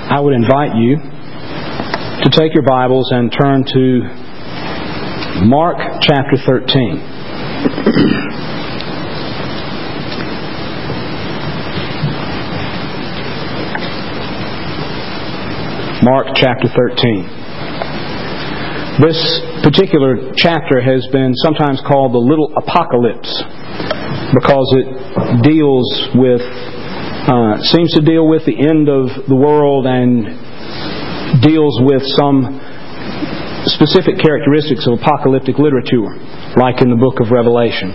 I would invite you to take your Bibles and turn to Mark chapter 13. Mark chapter 13. This particular chapter has been sometimes called the Little Apocalypse because it seems to deal with the end of the world and deals with some specific characteristics of apocalyptic literature, like in the book of Revelation.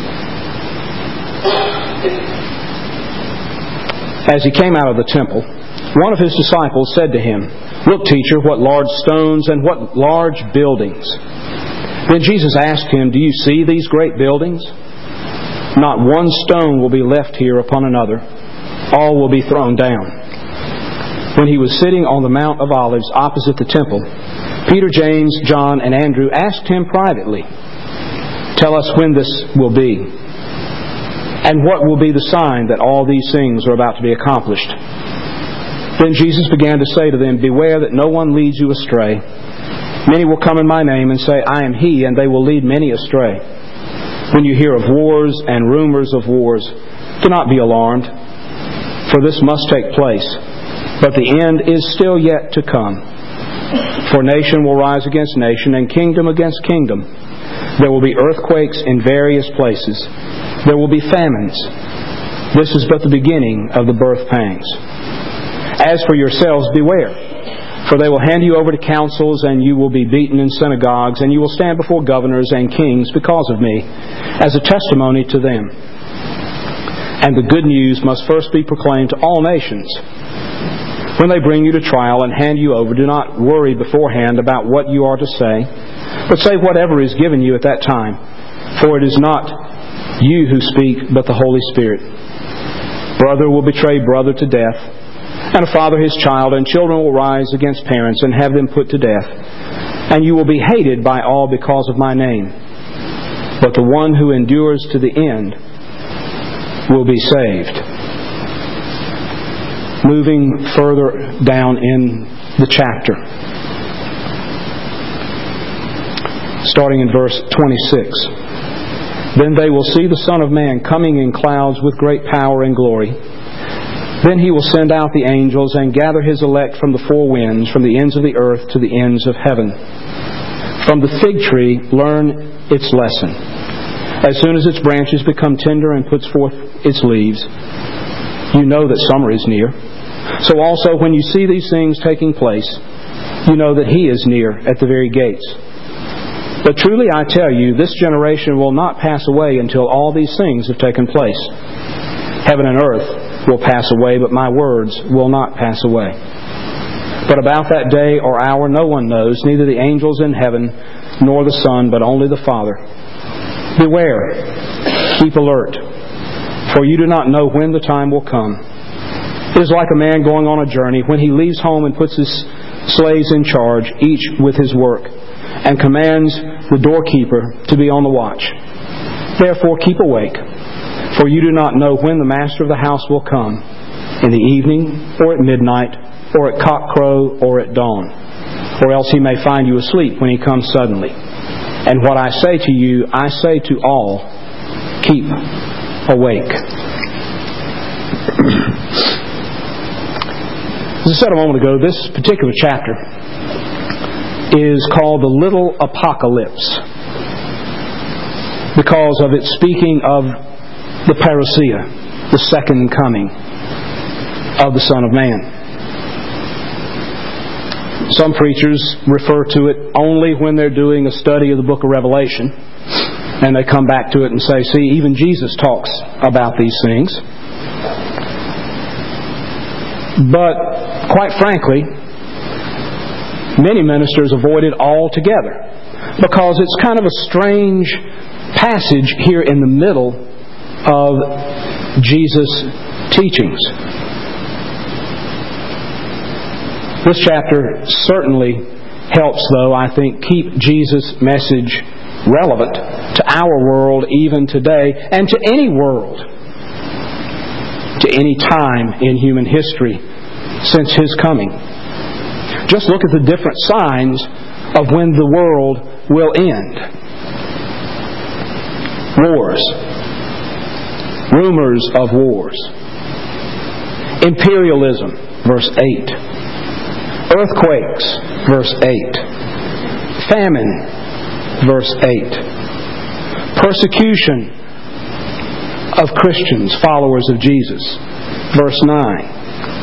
As he came out of the temple, one of his disciples said to him, "Look, teacher, what large stones and what large buildings." Then Jesus asked him, "Do you see these great buildings? Not one stone will be left here upon another. All will be thrown down." When he was sitting on the Mount of Olives opposite the temple, Peter, James, John, and Andrew asked him privately, "Tell us when this will be, and what will be the sign that all these things are about to be accomplished?" Then Jesus began to say to them, "Beware that no one leads you astray. Many will come in my name and say, 'I am He,' and they will lead many astray. When you hear of wars and rumors of wars, do not be alarmed, for this must take place. But the end is still yet to come. For nation will rise against nation, and kingdom against kingdom. There will be earthquakes in various places. There will be famines. This is but the beginning of the birth pangs. As for yourselves, beware, for they will hand you over to councils, and you will be beaten in synagogues, and you will stand before governors and kings because of me, as a testimony to them. And the good news must first be proclaimed to all nations. When they bring you to trial and hand you over, do not worry beforehand about what you are to say, but say whatever is given you at that time, for it is not you who speak, but the Holy Spirit. Brother will betray brother to death, and a father his child, and children will rise against parents and have them put to death. And you will be hated by all because of my name. But the one who endures to the end will be saved." Moving further down in the chapter, starting in verse 26. "Then they will see the Son of Man coming in clouds with great power and glory. Then He will send out the angels and gather His elect from the four winds, from the ends of the earth to the ends of heaven. From the fig tree learn its lesson. As soon as its branches become tender and puts forth its leaves, you know that summer is near. So also when you see these things taking place, you know that He is near at the very gates. But truly I tell you, this generation will not pass away until all these things have taken place. Heaven and earth will pass away, but my words will not pass away. But about that day or hour no one knows, neither the angels in heaven nor the Son, but only the Father. Beware, keep alert, for you do not know when the time will come. It is like a man going on a journey when he leaves home and puts his slaves in charge, each with his work, and commands the doorkeeper to be on the watch. Therefore keep awake, for you do not know when the master of the house will come, in the evening, or at midnight, or at cockcrow, or at dawn. Or else He may find you asleep when He comes suddenly. And what I say to you, I say to all, keep awake." As I said a moment ago, this particular chapter is called the Little Apocalypse because of its speaking of the parousia, the second coming of the Son of Man. Some preachers refer to it only when they're doing a study of the book of Revelation, and they come back to it and say, "See, even Jesus talks about these things." But, quite frankly, many ministers avoid it altogether because it's kind of a strange passage here in the middle of Jesus' teachings. This chapter certainly helps, though, I think, keep Jesus' message relevant to our world even today, and to any world, to any time in human history since His coming. Just look at the different signs of when the world will end. Wars. Rumors of wars. Imperialism, verse 8. Earthquakes, verse 8. Famine, verse 8. Persecution of Christians, followers of Jesus, verse 9.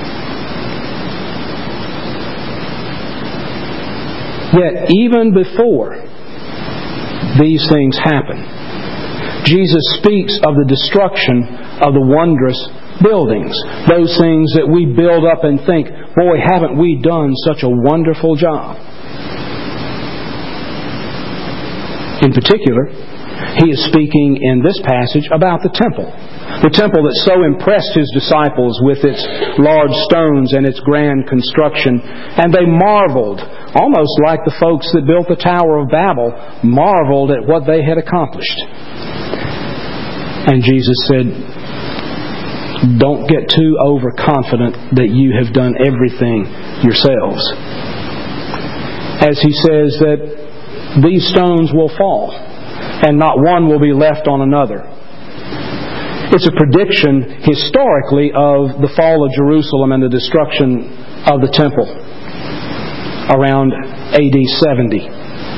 Yet, even before these things happen, Jesus speaks of the destruction of the wondrous buildings. Those things that we build up and think, boy, haven't we done such a wonderful job. In particular, He is speaking in this passage about the temple. The temple that so impressed His disciples with its large stones and its grand construction. And they marveled, almost like the folks that built the Tower of Babel marveled at what they had accomplished. And Jesus said, don't get too overconfident that you have done everything yourselves. As He says that these stones will fall, and not one will be left on another. It's a prediction historically of the fall of Jerusalem and the destruction of the temple around AD 70.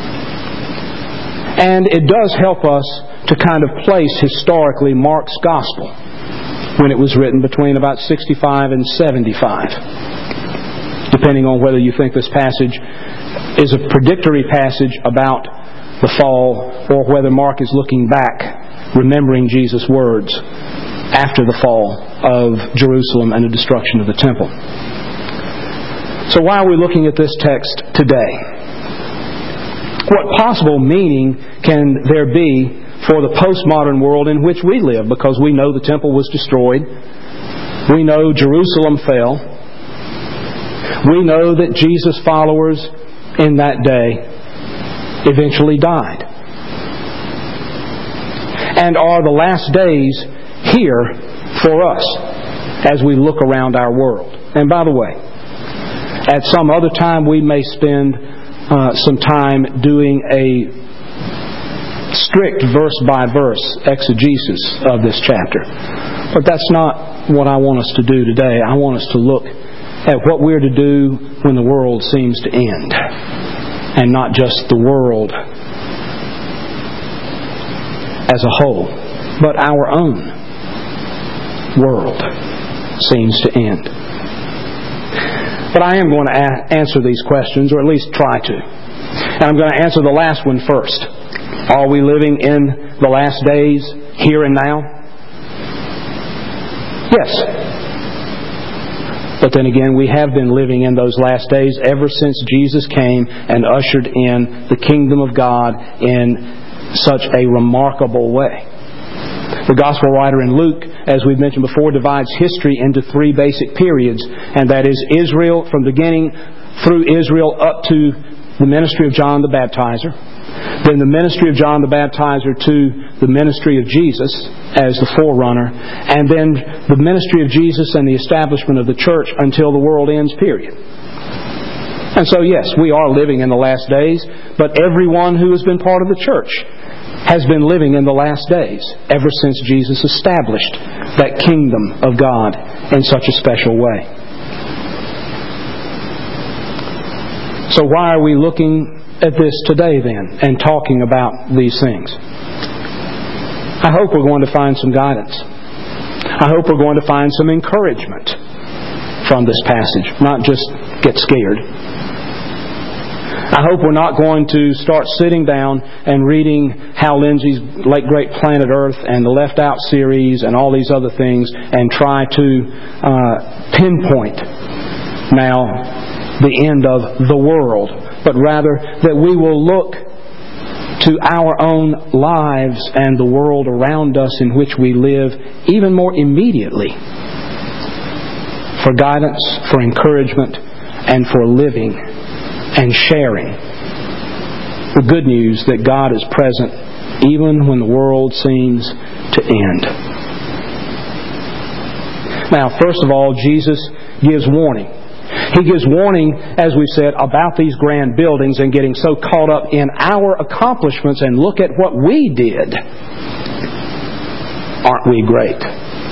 And it does help us to kind of place historically Mark's Gospel when it was written between about 65 and 75. Depending on whether you think this passage is a predictory passage about the fall or whether Mark is looking back, remembering Jesus' words after the fall of Jerusalem and the destruction of the temple. So why are we looking at this text today? What possible meaning can there be for the postmodern world in which we live? Because we know the temple was destroyed. We know Jerusalem fell. We know that Jesus' followers in that day eventually died. And are the last days here for us as we look around our world? And by the way, at some other time we may spend some time doing a strict verse-by-verse exegesis of this chapter. But that's not what I want us to do today. I want us to look at what we're to do when the world seems to end. And not just the world as a whole, but our own world seems to end. But I am going to answer these questions, or at least try to. And I'm going to answer the last one first. Are we living in the last days, here and now? Yes. But then again, we have been living in those last days ever since Jesus came and ushered in the kingdom of God in such a remarkable way. The Gospel writer in Luke, as we've mentioned before, divides history into three basic periods, and that is Israel, from beginning through Israel up to the ministry of John the Baptizer, then the ministry of John the Baptizer to the ministry of Jesus as the forerunner, and then the ministry of Jesus and the establishment of the church until the world ends, period. And so yes, we are living in the last days, but everyone who has been part of the church has been living in the last days ever since Jesus established that kingdom of God in such a special way. So why are we looking at this today then and talking about these things? I hope we're going to find some guidance. I hope we're going to find some encouragement from this passage, not just get scared. I hope we're not going to start sitting down and reading Hal Lindsey's late great Planet Earth and the Left Out series and all these other things and try to pinpoint now the end of the world, but rather that we will look to our own lives and the world around us in which we live even more immediately for guidance, for encouragement, and for living and sharing the good news that God is present even when the world seems to end. Now, first of all, Jesus gives warning He gives warning, as we've said, about these grand buildings and getting so caught up in our accomplishments and look at what we did. Aren't we great?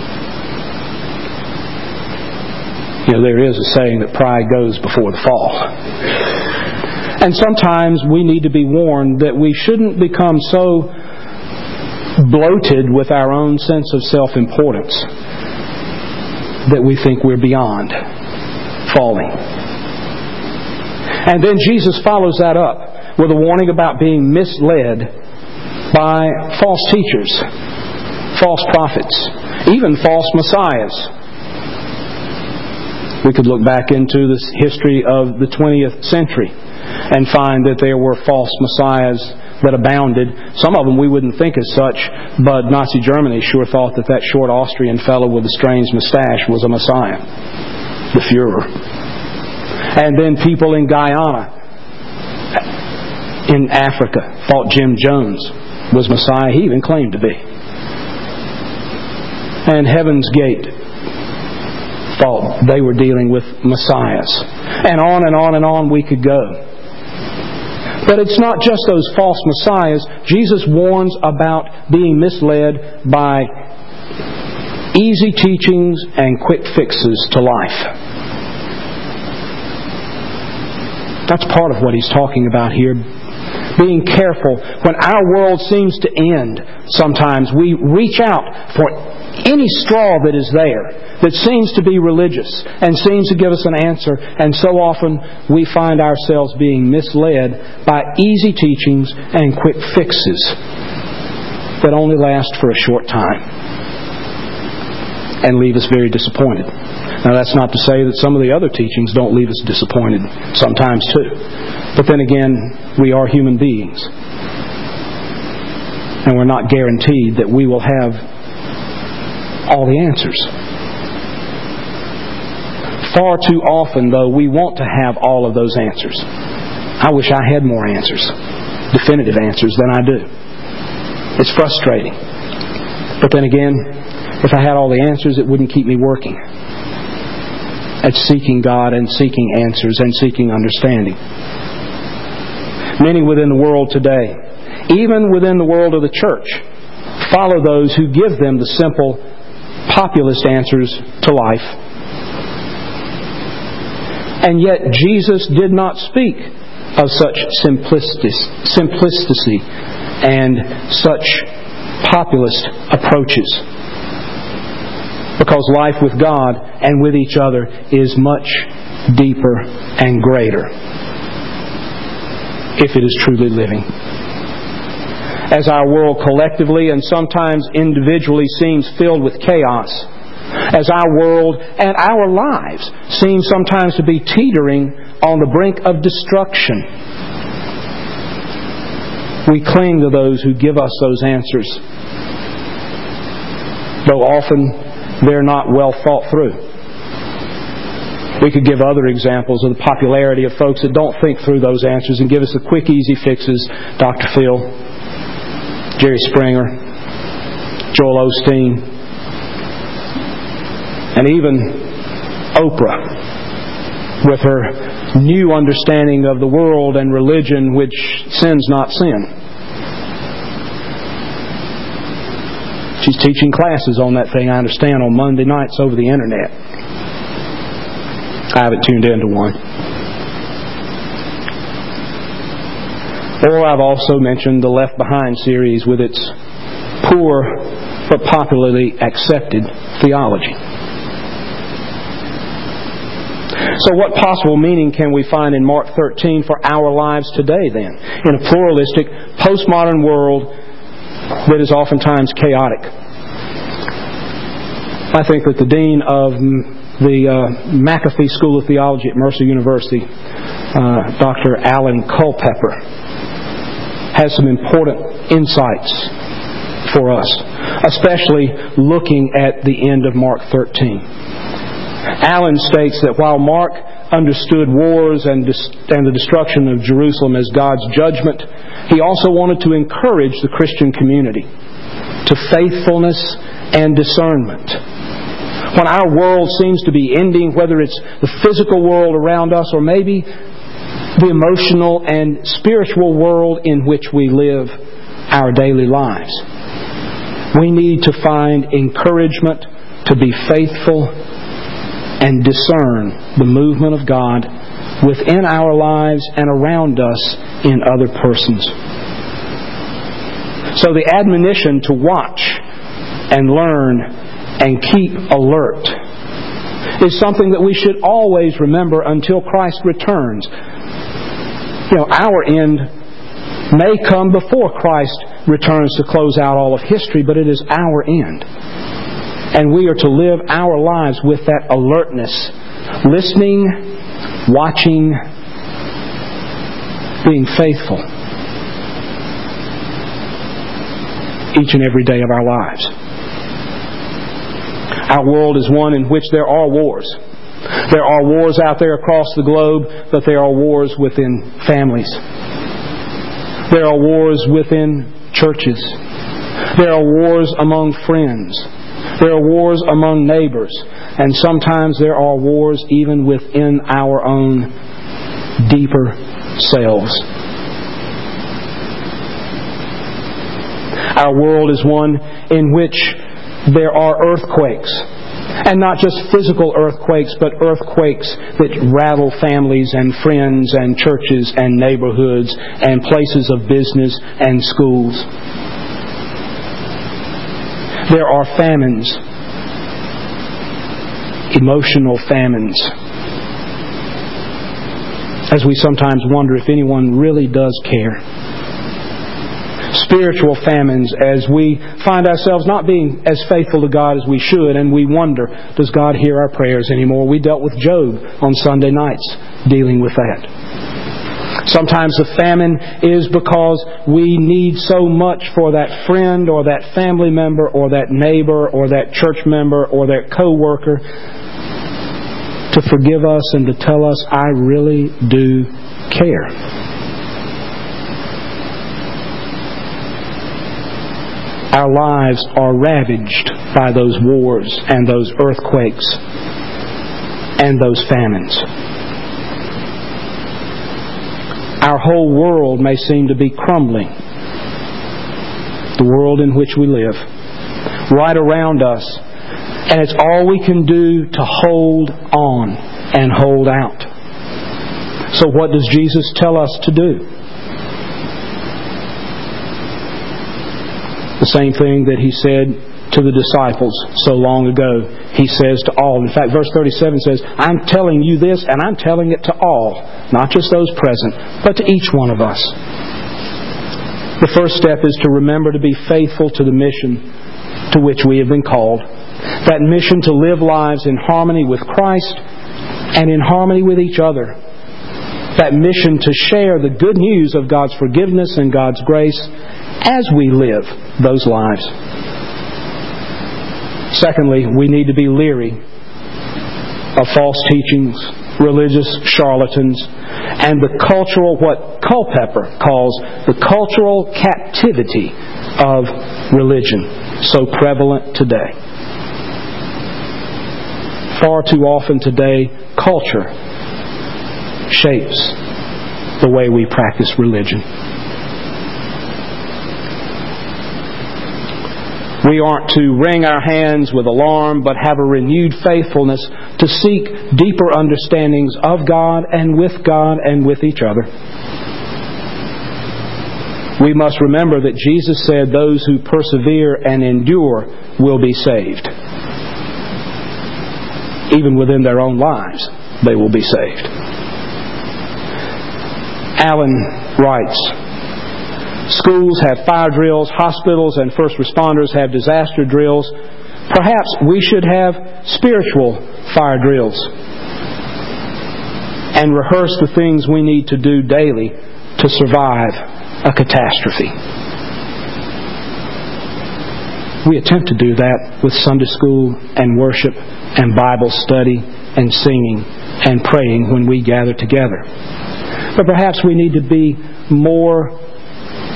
There is a saying that pride goes before the fall. And sometimes we need to be warned that we shouldn't become so bloated with our own sense of self-importance that we think we're beyond falling. And then Jesus follows that up with a warning about being misled by false teachers, false prophets, even false messiahs. We could look back into the history of the 20th century and find that there were false messiahs that abounded. Some of them we wouldn't think as such, but Nazi Germany sure thought that short Austrian fellow with the strange mustache was a messiah, the Fuhrer. And then people in Guyana, in Africa, thought Jim Jones was messiah. He even claimed to be. And Heaven's Gate thought they were dealing with messiahs. And on and on and on we could go. But it's not just those false messiahs. Jesus warns about being misled by easy teachings and quick fixes to life. That's part of what He's talking about here. Being careful. When our world seems to end, sometimes we reach out for any straw that is there that seems to be religious and seems to give us an answer, and so often we find ourselves being misled by easy teachings and quick fixes that only last for a short time and leave us very disappointed. Now, that's not to say that some of the other teachings don't leave us disappointed, sometimes too. But then again, we are human beings, and we're not guaranteed that we will have all the answers. Far too often, though, we want to have all of those answers. I wish I had more answers, definitive answers, than I do. It's frustrating. But then again, if I had all the answers, it wouldn't keep me working at seeking God and seeking answers and seeking understanding. Many within the world today, even within the world of the church, follow those who give them the simple, populist answers to life. And yet Jesus did not speak of such simplicity and such populist approaches. Because life with God and with each other is much deeper and greater if it is truly living. As our world collectively and sometimes individually seems filled with chaos, as our world and our lives seem sometimes to be teetering on the brink of destruction, we cling to those who give us those answers, though often they're not well thought through. We could give other examples of the popularity of folks that don't think through those answers and give us the quick, easy fixes. Dr. Phil, Jerry Springer, Joel Osteen, and even Oprah, with her new understanding of the world and religion, which sin's not sin. She's teaching classes on that thing, I understand, on Monday nights over the internet. I haven't tuned into one. Or I've also mentioned the Left Behind series with its poor but popularly accepted theology. So what possible meaning can we find in Mark 13 for our lives today then, in a pluralistic, postmodern world that is oftentimes chaotic? I think that the dean of the McAfee School of Theology at Mercer University, Dr. Alan Culpepper, has some important insights for us, especially looking at the end of Mark 13. Alan states that while Mark understood wars and the destruction of Jerusalem as God's judgment, he also wanted to encourage the Christian community to faithfulness and discernment. When our world seems to be ending, whether it's the physical world around us or maybe the emotional and spiritual world in which we live our daily lives, we need to find encouragement to be faithful and discern the movement of God within our lives and around us in other persons. So the admonition to watch and learn and keep alert is something that we should always remember until Christ returns. Our end may come before Christ returns to close out all of history, but it is our end. And we are to live our lives with that alertness, listening, watching, being faithful each and every day of our lives. Our world is one in which there are wars. There are wars out there across the globe, but there are wars within families. There are wars within churches. There are wars among friends. There are wars among neighbors. And sometimes there are wars even within our own deeper selves. Our world is one in which there are earthquakes. And not just physical earthquakes, but earthquakes that rattle families and friends and churches and neighborhoods and places of business and schools. There are famines, emotional famines, as we sometimes wonder if anyone really does care. Spiritual famines, as we find ourselves not being as faithful to God as we should, and we wonder, does God hear our prayers anymore? We dealt with Job on Sunday nights dealing with that. Sometimes the famine is because we need so much for that friend or that family member or that neighbor or that church member or that co-worker to forgive us and to tell us, I really do care. Our lives are ravaged by those wars and those earthquakes and those famines. Our whole world may seem to be crumbling. The world in which we live, right around us. And it's all we can do to hold on and hold out. So what does Jesus tell us to do? The same thing that He said to the disciples so long ago, He says to all. In fact, verse 37 says, I'm telling you this, and I'm telling it to all, not just those present, but to each one of us. The first step is to remember to be faithful to the mission to which we have been called. That mission to live lives in harmony with Christ and in harmony with each other. That mission to share the good news of God's forgiveness and God's grace as we live those lives. Secondly, we need to be leery of false teachings, religious charlatans, and the cultural, what Culpeper calls the cultural captivity of religion, so prevalent today. Far too often today, culture shapes the way we practice religion. We aren't to wring our hands with alarm, but have a renewed faithfulness to seek deeper understandings of God and with each other. We must remember that Jesus said those who persevere and endure will be saved. Even within their own lives, they will be saved. Allen writes, schools have fire drills, hospitals and first responders have disaster drills. Perhaps we should have spiritual fire drills and rehearse the things we need to do daily to survive a catastrophe. We attempt to do that with Sunday school and worship and Bible study and singing and praying when we gather together. But perhaps we need to be more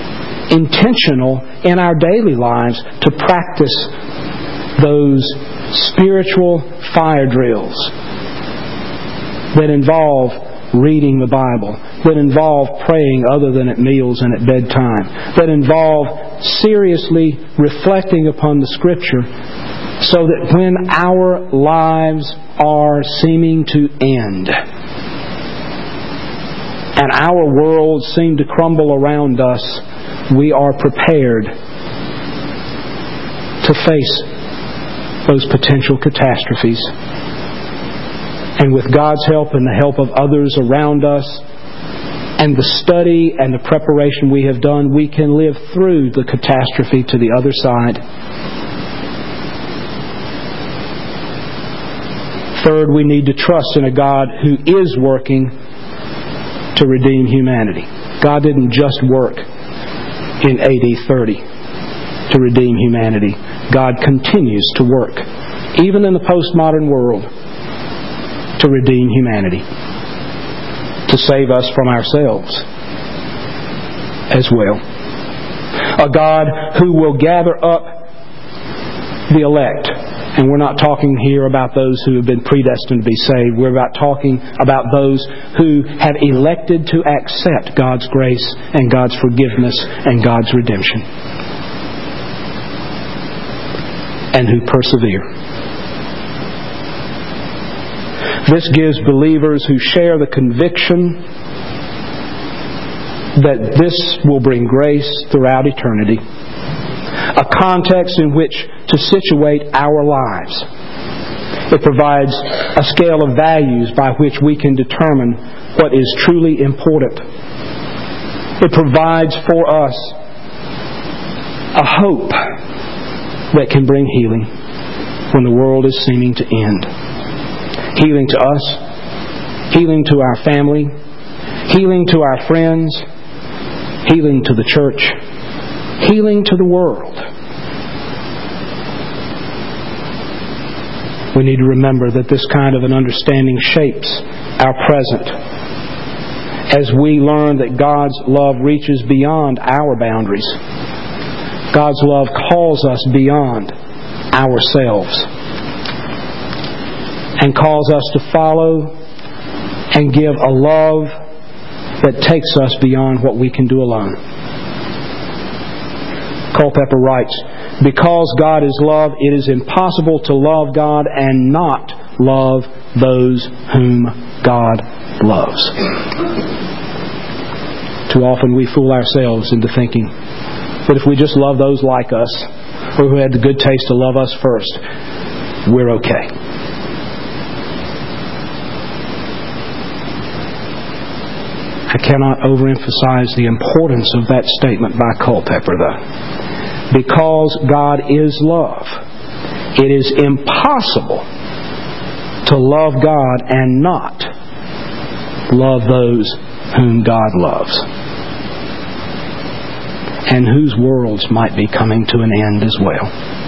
intentional in our daily lives to practice those spiritual fire drills that involve reading the Bible, that involve praying other than at meals and at bedtime, that involve seriously reflecting upon the Scripture, so that when our lives are seeming to end and our world seem to crumble around us, we are prepared to face those potential catastrophes. And with God's help and the help of others around us, and the study and the preparation we have done, we can live through the catastrophe to the other side. Third, we need to trust in a God who is working to redeem humanity. God didn't just work in AD 30 to redeem humanity. God continues to work, even in the postmodern world, to redeem humanity, to save us from ourselves as well. A God who will gather up the elect. And we're not talking here about those who have been predestined to be saved. We're talking about those who have elected to accept God's grace and God's forgiveness and God's redemption, and who persevere. This gives believers who share the conviction that this will bring grace throughout eternity, a context in which to situate our lives. It provides a scale of values by which we can determine what is truly important. It provides for us a hope that can bring healing when the world is seeming to end. Healing to us, healing to our family, healing to our friends, healing to the church, healing to the world. We need to remember that this kind of an understanding shapes our present as we learn that God's love reaches beyond our boundaries. God's love calls us beyond ourselves and calls us to follow and give a love that takes us beyond what we can do alone. Culpeper writes, "Because God is love, it is impossible to love God and not love those whom God loves." Too often we fool ourselves into thinking that if we just love those like us, or who had the good taste to love us first, we're okay. I cannot overemphasize the importance of that statement by Culpeper, though. Because God is love, it is impossible to love God and not love those whom God loves, and whose worlds might be coming to an end as well.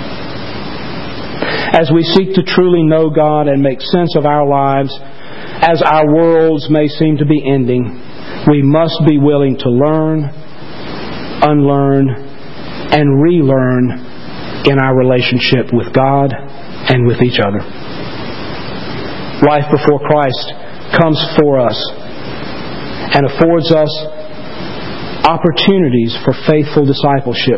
As we seek to truly know God and make sense of our lives, as our worlds may seem to be ending, we must be willing to learn, unlearn, and relearn in our relationship with God and with each other. Life before Christ comes for us and affords us opportunities for faithful discipleship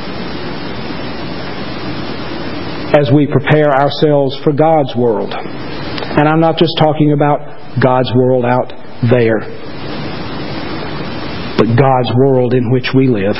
as we prepare ourselves for God's world. And I'm not just talking about God's world out there, but God's world in which we live.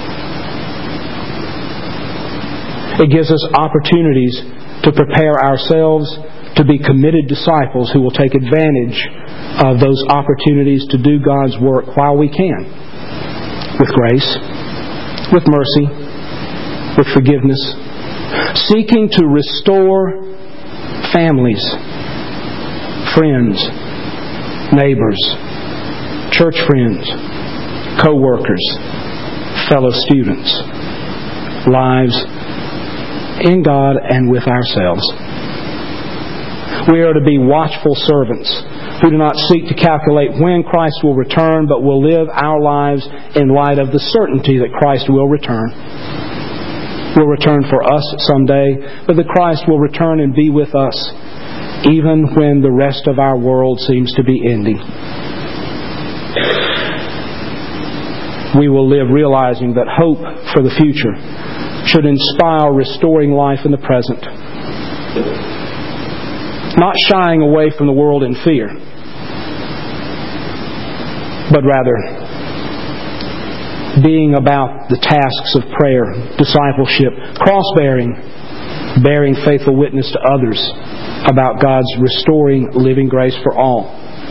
It gives us opportunities to prepare ourselves to be committed disciples who will take advantage of those opportunities to do God's work while we can, with grace, with mercy, with forgiveness, seeking to restore families, friends, neighbors, church friends, co-workers, fellow students, lives in God and with ourselves. We are to be watchful servants who do not seek to calculate when Christ will return, but will live our lives in light of the certainty that Christ will return. will return for us someday, but that Christ will return and be with us even when the rest of our world seems to be ending. We will live realizing that hope for the future should inspire restoring life in the present. Not shying away from the world in fear, but rather being about the tasks of prayer, discipleship, cross-bearing, bearing faithful witness to others about God's restoring living grace for all.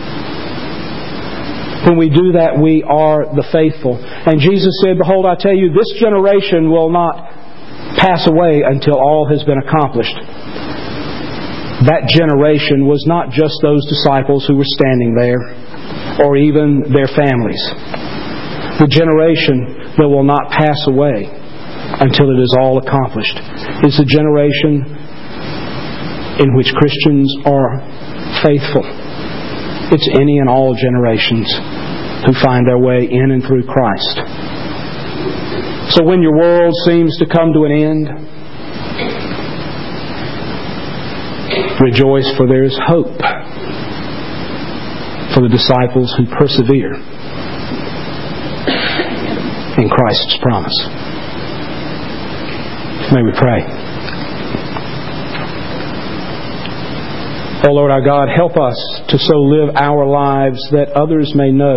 When we do that, we are the faithful. And Jesus said, "Behold, I tell you, this generation will not pass away until all has been accomplished." That generation was not just those disciples who were standing there, or even their families. The generation that will not pass away until it is all accomplished is the generation in which Christians are faithful. It's any and all generations who find their way in and through Christ. So when your world seems to come to an end, rejoice, for there is hope for the disciples who persevere in Christ's promise. May we pray. O Lord our God, help us to so live our lives that others may know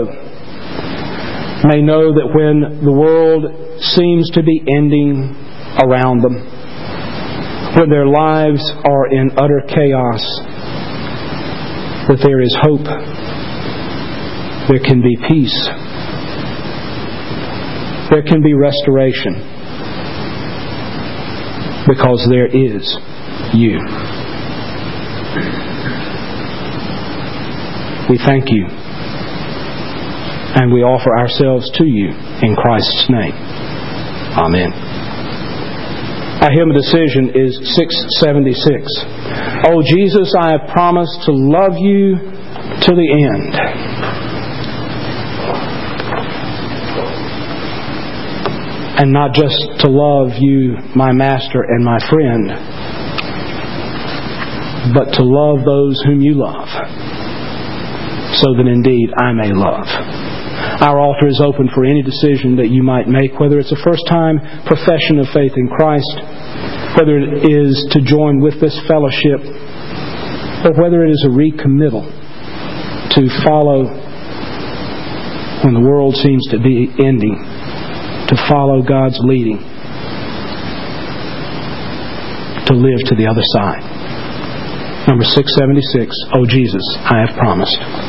that when the world seems to be ending around them, when their lives are in utter chaos, that there is hope, there can be peace, there can be restoration, because there is you. We thank you, and we offer ourselves to you in Christ's name. Amen. Our hymn of decision is 676. "O Jesus, I have promised to love you to the end." And not just to love you, my Master and my friend, but to love those whom you love, so that indeed I may love. Our altar is open for any decision that you might make, whether it's a first-time profession of faith in Christ, whether it is to join with this fellowship, or whether it is a recommittal to follow when the world seems to be ending, to follow God's leading, to live to the other side. Number 676, "O Jesus, I have promised."